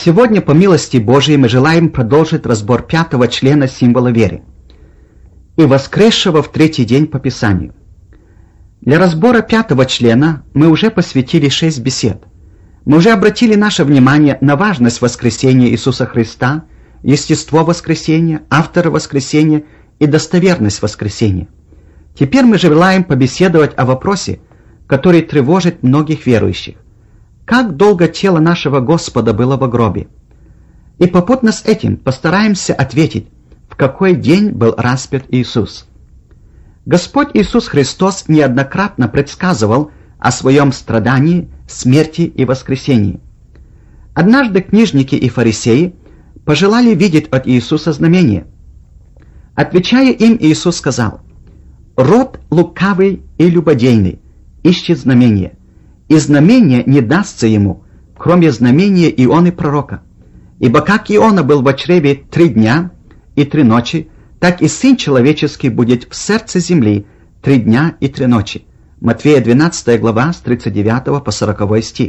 Сегодня, по милости Божией, мы желаем продолжить разбор 5-го члена символа веры и воскресшего в третий день по Писанию. Для разбора 5-го члена мы уже посвятили 6 бесед. Мы уже обратили наше внимание на важность воскресения Иисуса Христа, естество воскресения, автора воскресения и достоверность воскресения. Теперь мы желаем побеседовать о вопросе, который тревожит многих верующих. Как долго тело нашего Господа было в гробе? И попутно с этим постараемся ответить, в какой день был распят Иисус. Господь Иисус Христос неоднократно предсказывал о своем страдании, смерти и воскресении. Однажды книжники и фарисеи пожелали видеть от Иисуса знамение. Отвечая им, Иисус сказал: «Род лукавый и любодейный ищет знамения, и знамение не дастся ему, кроме знамения Ионы пророка. Ибо как Иона был во чреве 3 дня и 3 ночи, так и Сын Человеческий будет в сердце земли 3 дня и 3 ночи». Матфея 12 глава с 39 по 40 стих.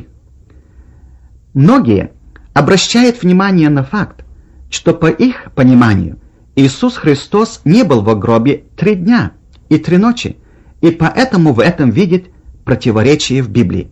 Многие обращают внимание на факт, что по их пониманию Иисус Христос не был в гробе 3 дня и 3 ночи, и поэтому в этом видит противоречие в Библии.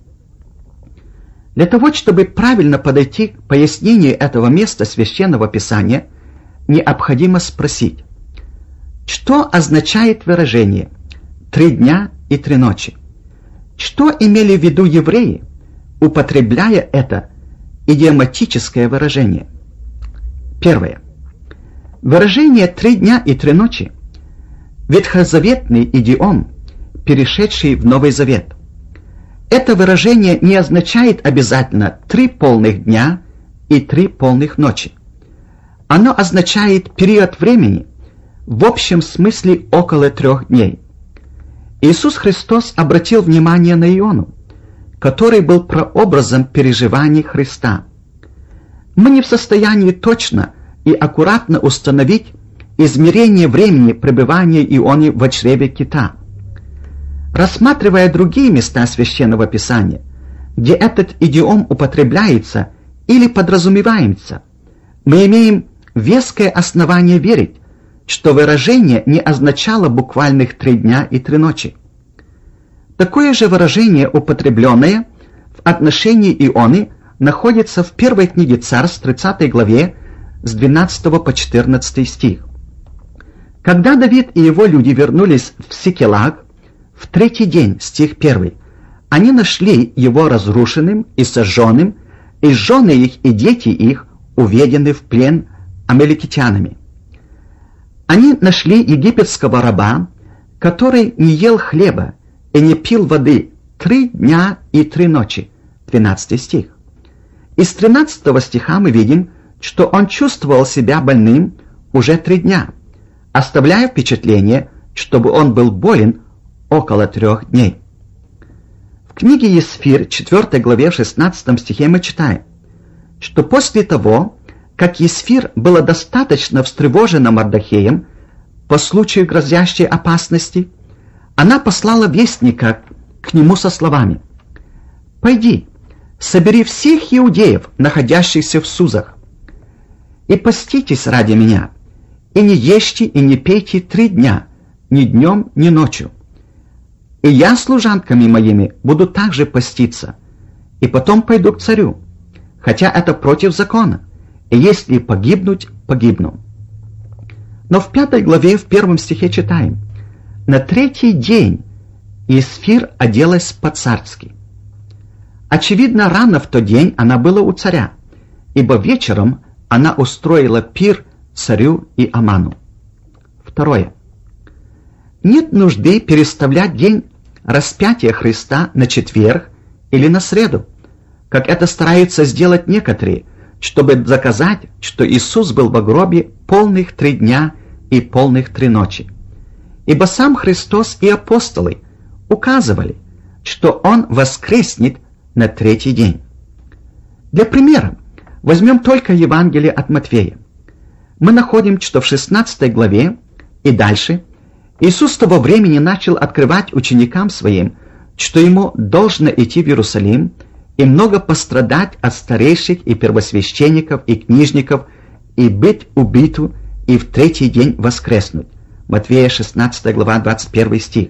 Для того, чтобы правильно подойти к пояснению этого места Священного Писания, необходимо спросить, что означает выражение 3 дня и 3 ночи? Что имели в виду евреи, употребляя это идиоматическое выражение? Первое. Выражение 3 дня и 3 ночи – ветхозаветный идиом, перешедший в Новый Завет. Это выражение не означает обязательно 3 полных дня и 3 полных ночи. Оно означает период времени, в общем смысле около 3 дней. Иисус Христос обратил внимание на Иону, который был прообразом переживаний Христа. Мы не в состоянии точно и аккуратно установить измерение времени пребывания Ионы в чреве кита. Рассматривая другие места Священного Писания, где этот идиом употребляется или подразумевается, мы имеем веское основание верить, что выражение не означало буквальных 3 дня и 3 ночи. Такое же выражение, употребленное в отношении Ионы, находится в первой книге Царств, 30 главе, с 12 по 14 стих. Когда Давид и его люди вернулись в Сикелаг, в 3-й день, стих 1, они нашли его разрушенным и сожженным, и жены их и дети их уведены в плен амаликитянами. Они нашли египетского раба, который не ел хлеба и не пил воды 3 дня и 3 ночи, 12 стих. Из 13 стиха мы видим, что он чувствовал себя больным уже 3 дня, оставляя впечатление, чтобы он был болен около 3 дней. В книге Есфир, 4 главе, 16 стихе мы читаем, что после того, как Есфир была достаточно встревожена Мардохеем по случаю грозящей опасности, она послала вестника к нему со словами: «Пойди, собери всех иудеев, находящихся в Сузах, и поститесь ради меня, и не ешьте и не пейте 3 дня, ни днем, ни ночью. И я с служанками моими буду также поститься, и потом пойду к царю, хотя это против закона, и если погибнуть, погибну». Но в 5 главе, в 1 стихе читаем: «На 3-й день Есфир оделась по-царски». Очевидно, рано в тот день она была у царя, ибо вечером она устроила пир царю и Аману. Второе. Нет нужды переставлять день распятия Христа на четверг или на среду, как это стараются сделать некоторые, чтобы доказать, что Иисус был в гробе полных 3 дня и полных 3 ночи. Ибо сам Христос и апостолы указывали, что Он воскреснет на 3-й день. Для примера возьмем только Евангелие от Матфея. Мы находим, что в 16 главе и дальше Иисус с того времени начал открывать ученикам своим, что Ему должно идти в Иерусалим и много пострадать от старейших и первосвященников и книжников, и быть убиту, и в третий день воскреснуть. Матфея 16 глава 21 стих.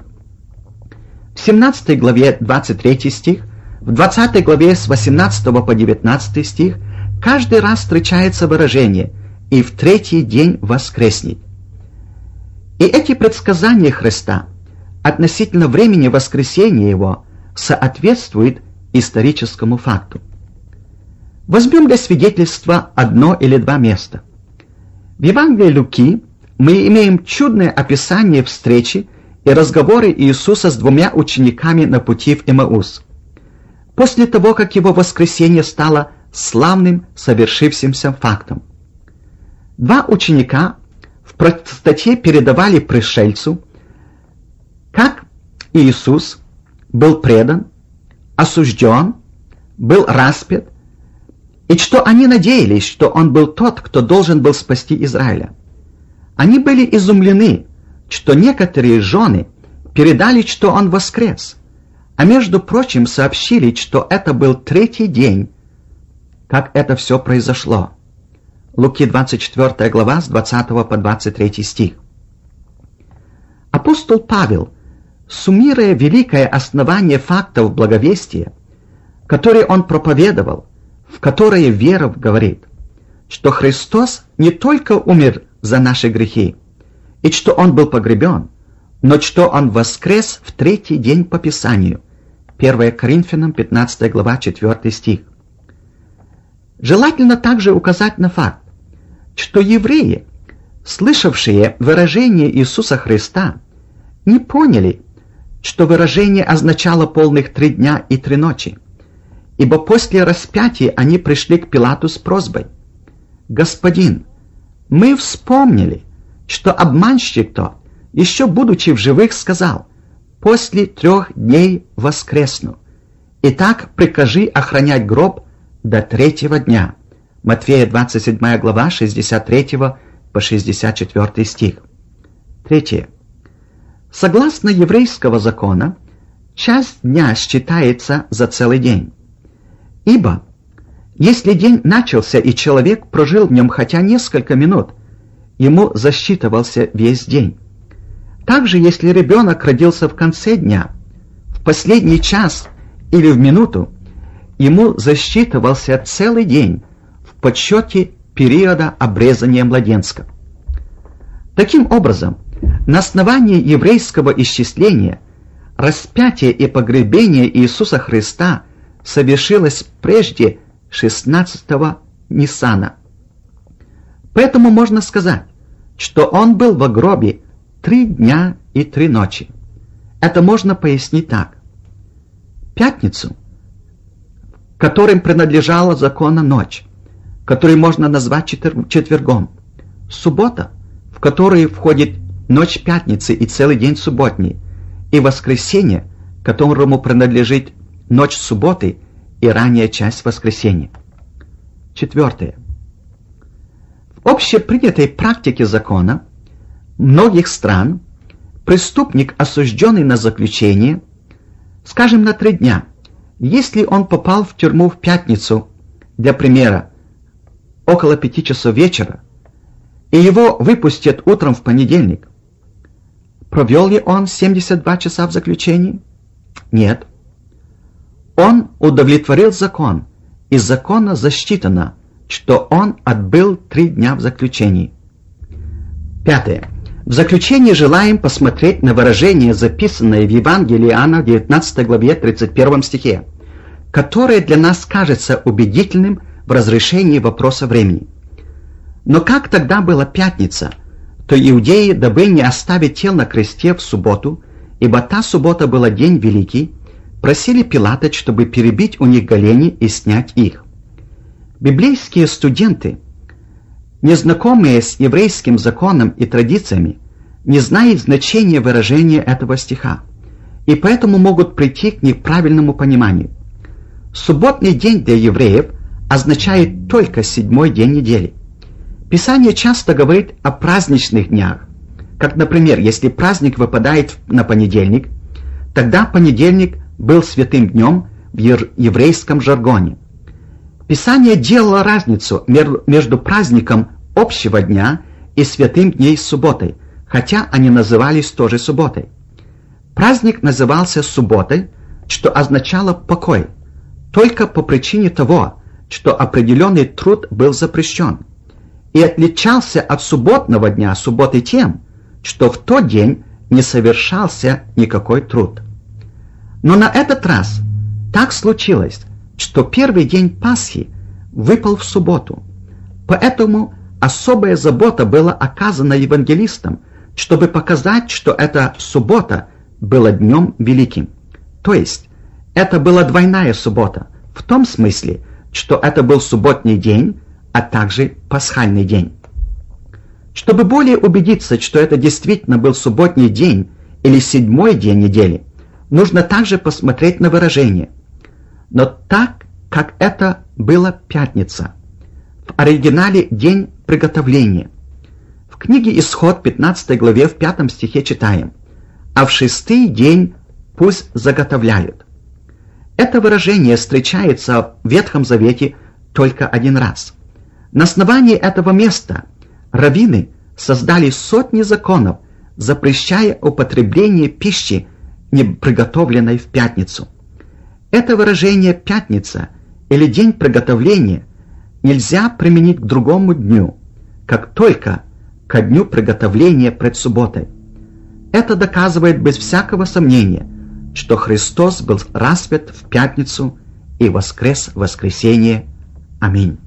В 17 главе 23 стих, в 20 главе с 18 по 19 стих каждый раз встречается выражение «и в третий день воскреснет». И эти предсказания Христа относительно времени воскресения Его соответствуют историческому факту. Возьмем для свидетельства одно или два места. В Евангелии Луки мы имеем чудное описание встречи и разговоры Иисуса с двумя учениками на пути в Эмаус, после того, как Его воскресение стало славным, совершившимся фактом. Два ученика в простоте передавали пришельцу, как Иисус был предан, осужден, был распят, и что они надеялись, что Он был тот, кто должен был спасти Израиля. Они были изумлены, что некоторые жены передали, что Он воскрес, а между прочим сообщили, что это был третий день, как это все произошло. Луки 24 глава с 20 по 23 стих. Апостол Павел, суммируя великое основание фактов благовестия, которые он проповедовал, в которое вера говорит, что Христос не только умер за наши грехи, и что Он был погребен, но что Он воскрес в третий день по Писанию. 1 Коринфянам 15 глава 4 стих. Желательно также указать на факт, что евреи, слышавшие выражение Иисуса Христа, не поняли, что выражение означало полных 3 дня и 3 ночи, ибо после распятия они пришли к Пилату с просьбой: «Господин, мы вспомнили, что обманщик тот, еще будучи в живых, сказал: после 3 дней воскресну. Итак, прикажи охранять гроб до 3-го дня». Матфея 27 глава 63 по 64 стих. 3. Согласно еврейского закона, часть дня считается за целый день. Ибо, если день начался и человек прожил в нем хотя несколько минут, ему засчитывался весь день. Также, если ребенок родился в конце дня, в последний час или в минуту, ему засчитывался целый день в подсчете периода обрезания младенца. Таким образом, на основании еврейского исчисления распятие и погребение Иисуса Христа совершилось прежде 16-го Ниссана. Поэтому можно сказать, что Он был в гробе 3 дня и 3 ночи. Это можно пояснить так. Пятницу, которым принадлежала закону ночь, которую можно назвать четвергом. Суббота, в которую входит ночь пятницы и целый день субботний, и воскресенье, которому принадлежит ночь субботы и ранняя часть воскресенья. 4. В общепринятой практике закона многих стран преступник, осужденный на заключение, скажем, на 3 дня, если он попал в тюрьму в пятницу, для примера, около 5 часов вечера, и его выпустят утром в понедельник, провел ли он 72 часа в заключении? Нет. Он удовлетворил закон, из закона засчитано, что он отбыл 3 дня в заключении. 5. В заключение желаем посмотреть на выражение, записанное в Евангелии Иоанна в 19 главе 31 стихе, которое для нас кажется убедительным в разрешении вопроса времени. Но как тогда была пятница, то иудеи, дабы не оставить тел на кресте в субботу, ибо та суббота была день великий, просили Пилата, чтобы перебить у них голени и снять их. Библейские студенты, незнакомые с еврейским законом и традициями, не знают значения выражения этого стиха, и поэтому могут прийти к неправильному пониманию. Субботний день для евреев означает только 7-й день недели. Писание часто говорит о праздничных днях, как, например, если праздник выпадает на понедельник, тогда понедельник был святым днем, в еврейском жаргоне. Писание делало разницу между праздником общего дня и святым дней субботой, хотя они назывались тоже субботой. Праздник назывался субботой, что означало покой, только по причине того, что определенный труд был запрещен, и отличался от субботного дня субботы тем, что в тот день не совершался никакой труд. Но на этот раз так случилось, что первый день Пасхи выпал в субботу, поэтому особая забота была оказана евангелистам, чтобы показать, что эта суббота была днем великим. То есть, это была двойная суббота, в том смысле, что это был субботний день, а также пасхальный день. Чтобы более убедиться, что это действительно был субботний день или седьмой день недели, нужно также посмотреть на выражение. Но так, как это была пятница, в оригинале день приготовления. В книге Исход 15 главе в 5 стихе читаем: «А в шестый день пусть заготовляют». Это выражение встречается в Ветхом Завете только один раз. На основании этого места раввины создали сотни законов, запрещая употребление пищи, не приготовленной в пятницу. Это выражение «пятница» или «день приготовления» нельзя применить к другому дню, как только ко дню приготовления пред субботой. Это доказывает без всякого сомнения, что Христос был распят в пятницу и воскрес в воскресенье. Аминь.